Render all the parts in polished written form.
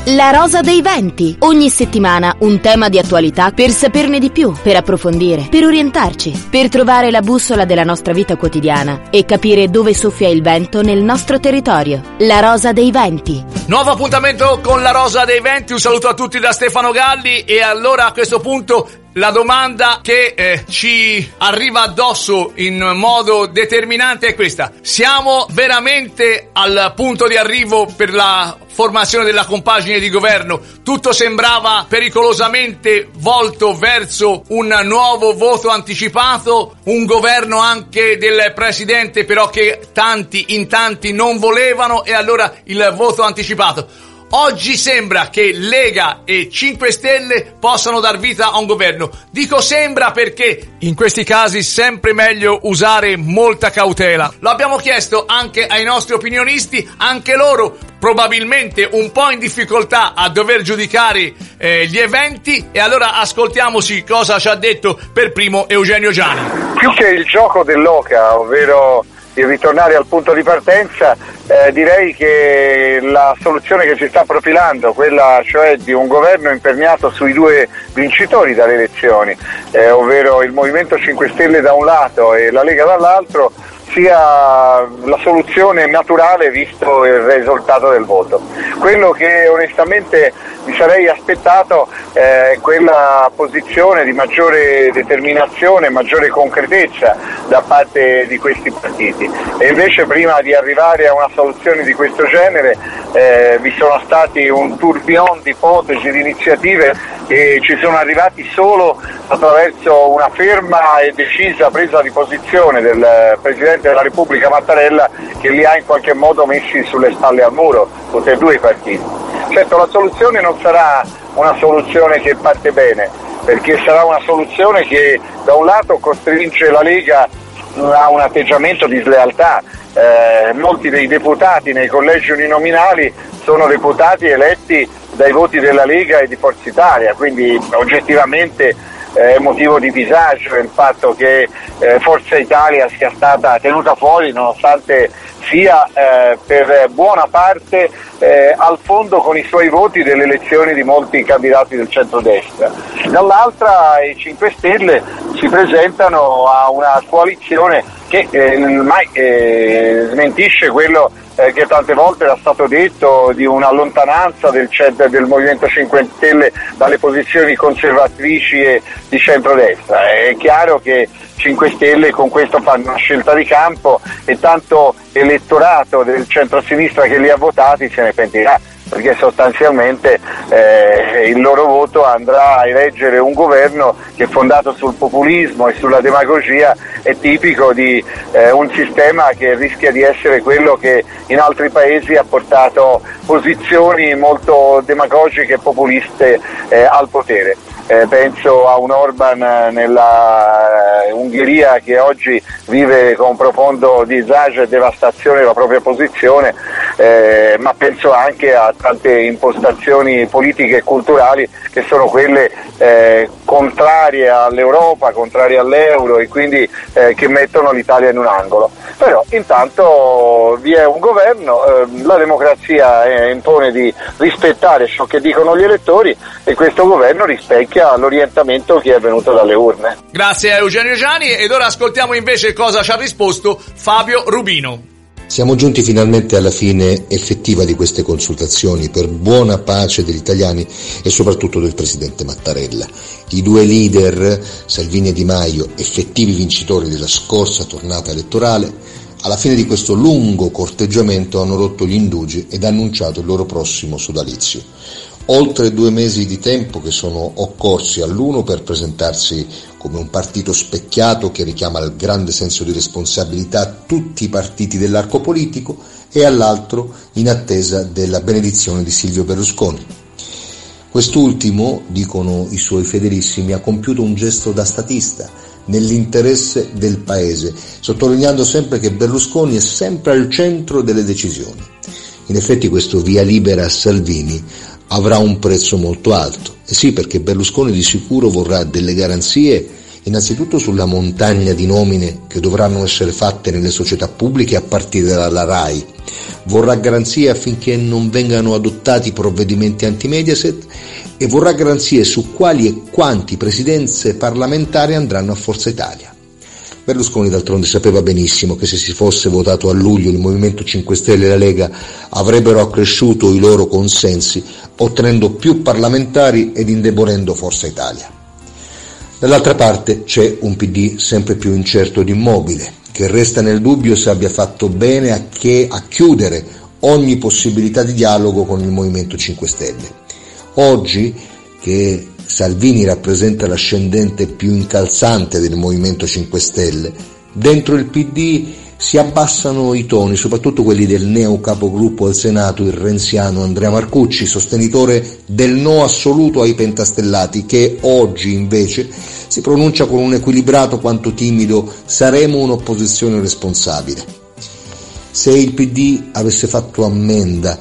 La Rosa dei Venti. Ogni settimana un tema di attualità per saperne di più, per approfondire, per orientarci, per trovare la bussola della nostra vita quotidiana e capire dove soffia il vento nel nostro territorio. La Rosa dei Venti. Nuovo appuntamento con La Rosa dei Venti. Un saluto a tutti da Stefano Galli. E allora a questo punto la domanda che ci arriva addosso in modo determinante è questa: siamo veramente al punto di arrivo per la formazione della compagine di governo? Tutto sembrava pericolosamente volto verso un nuovo voto anticipato, un governo anche del presidente però che in tanti non volevano, e allora il voto anticipato. Oggi sembra che Lega e 5 Stelle possano dar vita a un governo. Dico sembra perché in questi casi sempre meglio usare molta cautela. Lo abbiamo chiesto anche ai nostri opinionisti, anche loro probabilmente un po' in difficoltà a dover giudicare gli eventi, e allora ascoltiamoci cosa ci ha detto per primo Eugenio Giani. Più che il gioco dell'oca, ovvero il ritornare al punto di partenza, direi che la soluzione che si sta profilando, quella cioè di un governo imperniato sui due vincitori dalle elezioni, ovvero il Movimento 5 Stelle da un lato e la Lega dall'altro, sia la soluzione naturale visto il risultato del voto. Quello che onestamente mi sarei aspettato è quella posizione di maggiore determinazione, maggiore concretezza da parte di questi partiti, e invece prima di arrivare a una soluzione di questo genere vi sono stati un tourbillon di ipotesi, di iniziative che ci sono arrivati solo attraverso una ferma e decisa presa di posizione del Presidente della Repubblica Mattarella, che li ha in qualche modo messi sulle spalle al muro, tutti e due i partiti. Certo, la soluzione non sarà una soluzione che parte bene, perché sarà una soluzione che da un lato costringe la Lega a un atteggiamento di slealtà. Molti dei deputati nei collegi uninominali sono deputati eletti dai voti della Lega e di Forza Italia, quindi oggettivamente è motivo di disagio il fatto che Forza Italia sia stata tenuta fuori, nonostante sia per buona parte al fondo con i suoi voti delle elezioni di molti candidati del centrodestra. Dall'altra i 5 Stelle si presentano a una coalizione che mai smentisce quello che tante volte era stato detto di una lontananza del Movimento 5 Stelle dalle posizioni conservatrici e di centrodestra. È chiaro che 5 Stelle con questo fanno una scelta di campo e tanto elettorato del centro-sinistra che li ha votati se ne pentirà, perché sostanzialmente il loro voto andrà a eleggere un governo che, fondato sul populismo e sulla demagogia, è tipico di un sistema che rischia di essere quello che in altri paesi ha portato posizioni molto demagogiche e populiste al potere. Penso a un Orban nella Ungheria che oggi vive con profondo disagio e devastazione la propria posizione, ma penso anche a tante impostazioni politiche e culturali che sono quelle contrarie all'Europa, contrarie all'euro, e quindi che mettono l'Italia in un angolo. Però intanto vi è un governo, la democrazia impone di rispettare ciò che dicono gli elettori, e questo governo rispecchia l'orientamento che è venuto dalle urne. Grazie a Eugenio Giani, ed ora ascoltiamo invece cosa ci ha risposto Fabio Rubino. Siamo giunti finalmente alla fine effettiva di queste consultazioni, per buona pace degli italiani e soprattutto del Presidente Mattarella. I due leader, Salvini e Di Maio, effettivi vincitori della scorsa tornata elettorale, alla fine di questo lungo corteggiamento hanno rotto gli indugi ed annunciato il loro prossimo sodalizio. Oltre 2 mesi di tempo che sono occorsi all'uno per presentarsi come un partito specchiato che richiama il grande senso di responsabilità tutti i partiti dell'arco politico, e all'altro in attesa della benedizione di Silvio Berlusconi. Quest'ultimo, dicono i suoi fedelissimi, ha compiuto un gesto da statista nell'interesse del paese, sottolineando sempre che Berlusconi è sempre al centro delle decisioni. In effetti questo via libera a Salvini avrà un prezzo molto alto. Sì, perché Berlusconi di sicuro vorrà delle garanzie innanzitutto sulla montagna di nomine che dovranno essere fatte nelle società pubbliche a partire dalla RAI. Vorrà garanzie affinché non vengano adottati provvedimenti anti-Mediaset e vorrà garanzie su quali e quanti presidenze parlamentari andranno a Forza Italia. Berlusconi d'altronde sapeva benissimo che se si fosse votato a luglio il Movimento 5 Stelle e la Lega avrebbero accresciuto i loro consensi, ottenendo più parlamentari ed indebolendo Forza Italia. Dall'altra parte c'è un PD sempre più incerto ed immobile, che resta nel dubbio se abbia fatto bene a chiudere ogni possibilità di dialogo con il Movimento 5 Stelle. Oggi, che Salvini rappresenta l'ascendente più incalzante del Movimento 5 Stelle, dentro il PD si abbassano i toni, soprattutto quelli del neo capogruppo al Senato, il renziano Andrea Marcucci, sostenitore del no assoluto ai pentastellati, che oggi invece si pronuncia con un equilibrato quanto timido «saremo un'opposizione responsabile». Se il PD avesse fatto ammenda,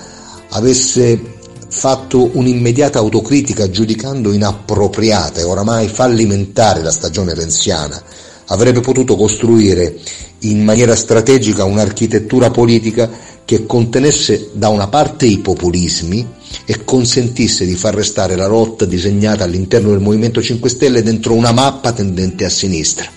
avesse fatto un'immediata autocritica giudicando inappropriata e oramai fallimentare la stagione renziana, avrebbe potuto costruire in maniera strategica un'architettura politica che contenesse da una parte i populismi e consentisse di far restare la rotta disegnata all'interno del Movimento 5 Stelle dentro una mappa tendente a sinistra.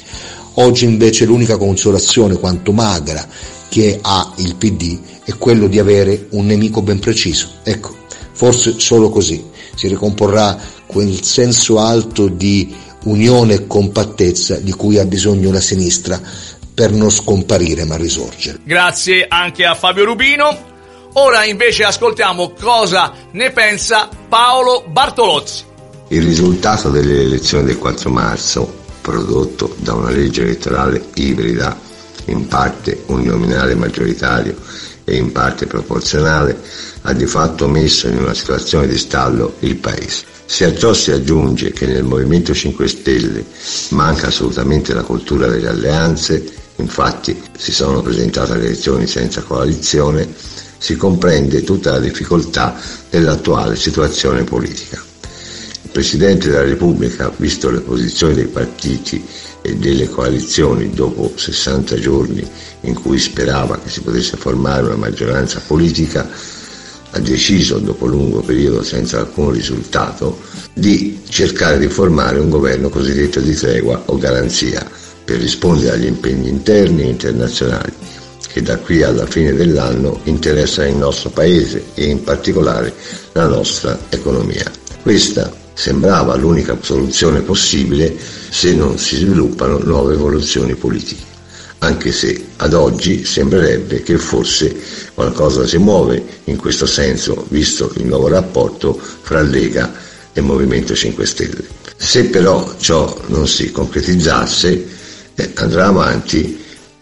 Oggi invece l'unica consolazione, quanto magra, che ha il PD è quello di avere un nemico ben preciso. Ecco, forse solo così si ricomporrà quel senso alto di unione e compattezza di cui ha bisogno la sinistra per non scomparire ma risorgere. Grazie anche a Fabio Rubino. Ora invece ascoltiamo cosa ne pensa Paolo Bartolozzi. Il risultato delle elezioni del 4 marzo, prodotto da una legge elettorale ibrida, in parte uninominale maggioritario e in parte proporzionale, ha di fatto messo in una situazione di stallo il Paese. Se a ciò si aggiunge che nel Movimento 5 Stelle manca assolutamente la cultura delle alleanze, infatti si sono presentate alle elezioni senza coalizione, si comprende tutta la difficoltà dell'attuale situazione politica. Il Presidente della Repubblica, visto le posizioni dei partiti e delle coalizioni dopo 60 giorni in cui sperava che si potesse formare una maggioranza politica, ha deciso, dopo un lungo periodo senza alcun risultato, di cercare di formare un governo cosiddetto di tregua o garanzia per rispondere agli impegni interni e internazionali che da qui alla fine dell'anno interessano il nostro Paese e in particolare la nostra economia. Questa sembrava l'unica soluzione possibile se non si sviluppano nuove evoluzioni politiche, anche se ad oggi sembrerebbe che forse qualcosa si muove in questo senso, visto il nuovo rapporto fra Lega e Movimento 5 Stelle. Se però ciò non si concretizzasse, andrà avanti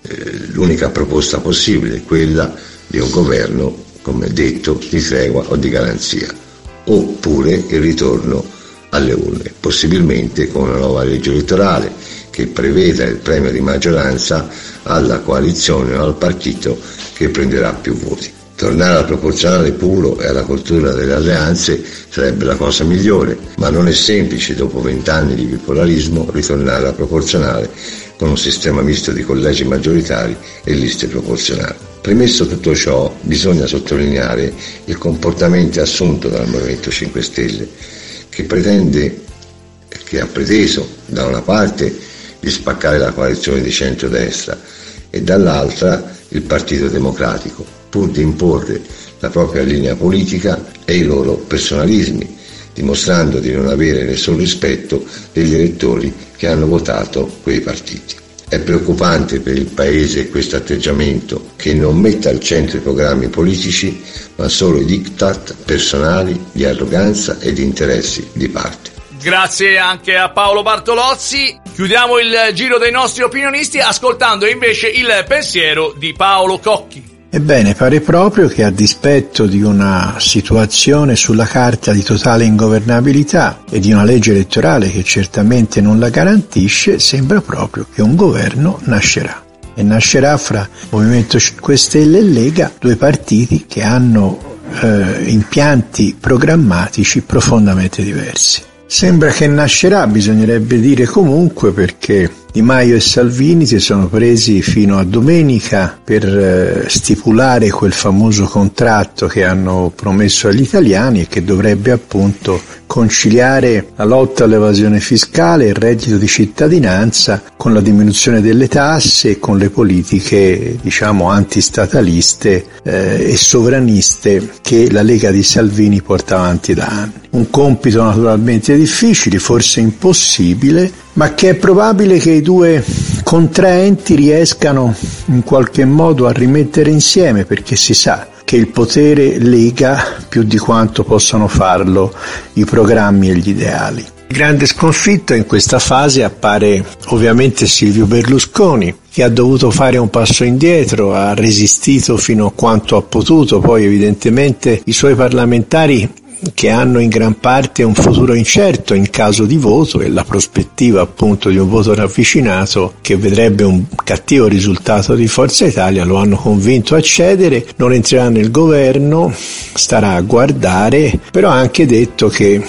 l'unica proposta possibile, quella di un governo, come detto, di tregua o di garanzia, oppure il ritorno alle urne, possibilmente con una nuova legge elettorale che preveda il premio di maggioranza alla coalizione o al partito che prenderà più voti. Tornare al proporzionale puro e alla cultura delle alleanze sarebbe la cosa migliore, ma non è semplice dopo 20 anni di bipolarismo ritornare al proporzionale con un sistema misto di collegi maggioritari e liste proporzionali. Premesso tutto ciò, bisogna sottolineare il comportamento assunto dal Movimento 5 Stelle, che ha preteso da una parte di spaccare la coalizione di centrodestra e dall'altra il Partito Democratico, pur di imporre la propria linea politica e i loro personalismi, dimostrando di non avere nessun rispetto degli elettori che hanno votato quei partiti. È preoccupante per il Paese questo atteggiamento che non mette al centro i programmi politici, ma solo i diktat personali di arroganza e di interessi di parte. Grazie anche a Paolo Bartolozzi. Chiudiamo il giro dei nostri opinionisti ascoltando invece il pensiero di Paolo Cocchi. Ebbene, pare proprio che a dispetto di una situazione sulla carta di totale ingovernabilità e di una legge elettorale che certamente non la garantisce, sembra proprio che un governo nascerà. E nascerà fra Movimento 5 Stelle e Lega, due partiti che hanno impianti programmatici profondamente diversi. Sembra che nascerà, bisognerebbe dire comunque, perché Di Maio e Salvini si sono presi fino a domenica per stipulare quel famoso contratto che hanno promesso agli italiani e che dovrebbe appunto conciliare la lotta all'evasione fiscale e il reddito di cittadinanza con la diminuzione delle tasse e con le politiche, diciamo, antistataliste e sovraniste che la Lega di Salvini porta avanti da anni. Un compito naturalmente difficile, forse impossibile, ma che è probabile che i due contraenti riescano in qualche modo a rimettere insieme, perché si sa che il potere lega più di quanto possano farlo i programmi e gli ideali. Il grande sconfitto in questa fase appare ovviamente Silvio Berlusconi, che ha dovuto fare un passo indietro, ha resistito fino a quanto ha potuto, poi evidentemente i suoi parlamentari, che hanno in gran parte un futuro incerto in caso di voto e la prospettiva appunto di un voto ravvicinato che vedrebbe un cattivo risultato di Forza Italia, lo hanno convinto a cedere, non entrerà nel governo, starà a guardare, però ha anche detto che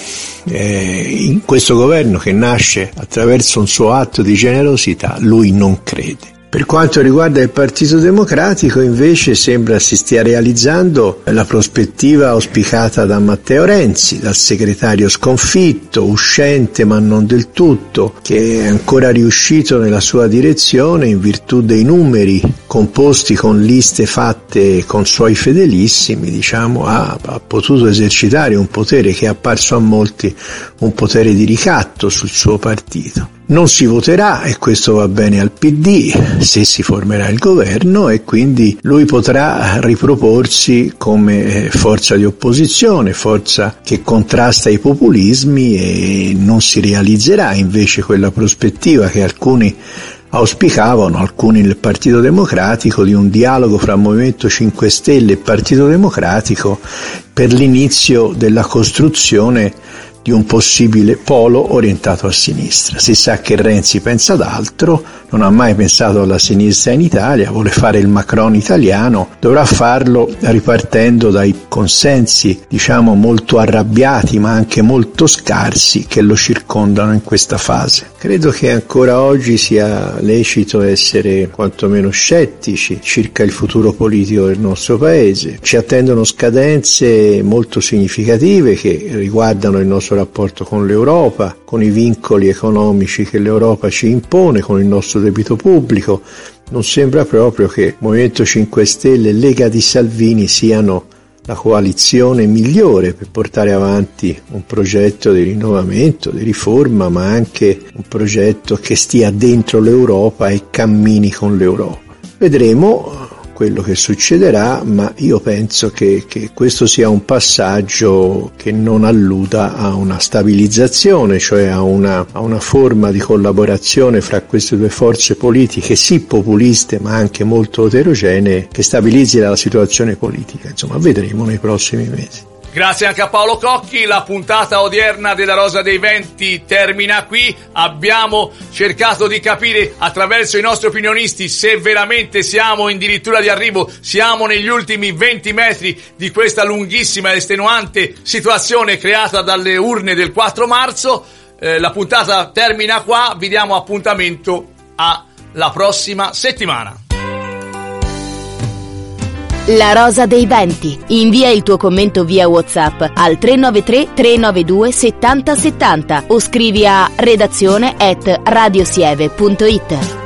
in questo governo che nasce attraverso un suo atto di generosità lui non crede. Per quanto riguarda il Partito Democratico, invece, sembra si stia realizzando la prospettiva auspicata da Matteo Renzi, dal segretario sconfitto, uscente ma non del tutto, che è ancora riuscito nella sua direzione in virtù dei numeri composti con liste fatte con suoi fedelissimi, diciamo, ha potuto esercitare un potere che è apparso a molti un potere di ricatto sul suo partito. Non si voterà, e questo va bene al PD, se si formerà il governo, e quindi lui potrà riproporsi come forza di opposizione, forza che contrasta i populismi, e non si realizzerà invece quella prospettiva che alcuni auspicavano, alcuni nel Partito Democratico, di un dialogo fra Movimento 5 Stelle e Partito Democratico per l'inizio della costruzione di un possibile polo orientato a sinistra. Si sa che Renzi pensa ad altro, non ha mai pensato alla sinistra in Italia, vuole fare il Macron italiano, dovrà farlo ripartendo dai consensi, diciamo, molto arrabbiati ma anche molto scarsi che lo circondano in questa fase. Credo che ancora oggi sia lecito essere quantomeno scettici circa il futuro politico del nostro paese. Ci attendono scadenze molto significative che riguardano il nostro rapporto con l'Europa, con i vincoli economici che l'Europa ci impone, con il nostro debito pubblico. Non sembra proprio che Movimento 5 Stelle e Lega di Salvini siano la coalizione migliore per portare avanti un progetto di rinnovamento, di riforma, ma anche un progetto che stia dentro l'Europa e cammini con l'Europa. Vedremo quello che succederà, ma io penso che questo sia un passaggio che non alluda a una stabilizzazione, cioè a una forma di collaborazione fra queste due forze politiche, sì populiste ma anche molto eterogenee, che stabilizzi la situazione politica. Insomma, vedremo nei prossimi mesi. Grazie anche a Paolo Cocchi, la puntata odierna della Rosa dei Venti termina qui. Abbiamo cercato di capire attraverso i nostri opinionisti se veramente siamo addirittura di arrivo, siamo negli ultimi 20 metri di questa lunghissima e estenuante situazione creata dalle urne del 4 marzo. La puntata termina qua, vi diamo appuntamento alla prossima settimana. La Rosa dei Venti. Invia il tuo commento via WhatsApp al 393 392 7070 o scrivi a redazione@radiosieve.it.